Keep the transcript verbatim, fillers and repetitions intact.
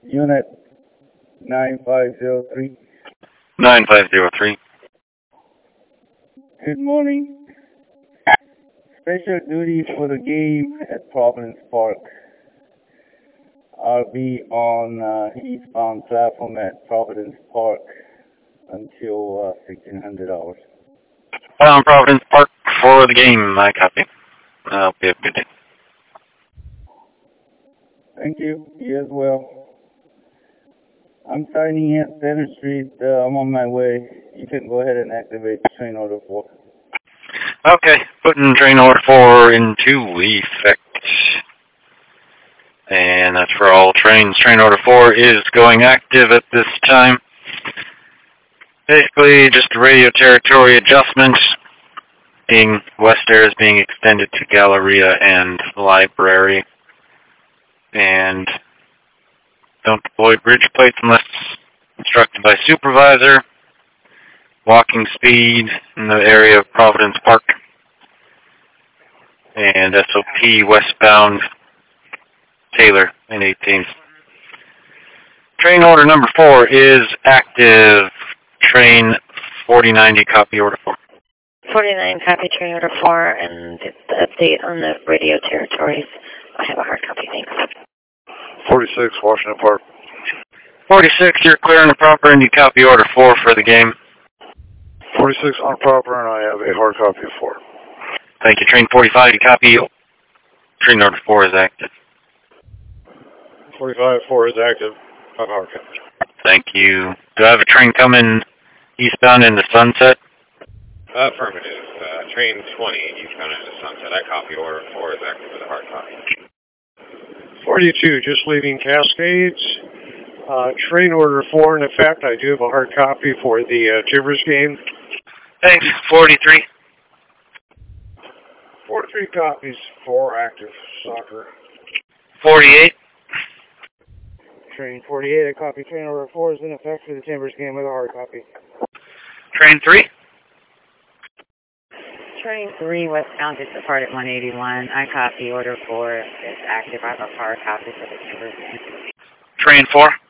Unit nine five zero three. nine five zero three. Good morning. Special duty for the game at Providence Park. I'll be on uh, eastbound platform at Providence Park until uh, sixteen hundred hours. On Providence Park for the game, I copy. I hope you have a good day. Thank you. You as well. I'm signing at Center Street. Uh, I'm on my way. You can go ahead and activate train order four. Okay, putting train order four into effect. And that's for all trains. Train order four is going active at this time. Basically, just a radio territory adjustment. Being West Air is being extended to Galleria and Library. And don't deploy bridge plates unless instructed by supervisor. Walking speed in the area of Providence Park. And S O P westbound Taylor and eighteenth. Train order number four is active. Train forty ninety, copy order four. forty-nine, copy train order four, and the update on the radio territories. I have a hard copy, thanks. forty-six, Washington Park. forty-six, you're clear and proper, and you copy order four for the game. forty-six on proper, and I have a hard copy of four. Thank you. Train forty-five, you copy. Train order four is active. forty-five, four is active. I have a hard copy. Thank you. Do I have a train coming eastbound into Sunset? Affirmative. Uh, train twenty, eastbound into Sunset. I copy order four is active with a hard copy. forty-two, just leaving Cascades. Uh, train order four, in effect, I do have a hard copy for the uh, Timbers game. Thanks. forty-three. forty-three copies, four active, soccer. forty-eight. Train forty-eight, I copy train order four is in effect for the Timbers game with a hard copy. Train three. Train three, westbound to depart at one eighty-one. I copy order four is active. I have a hard copy for the Timbers. Train four.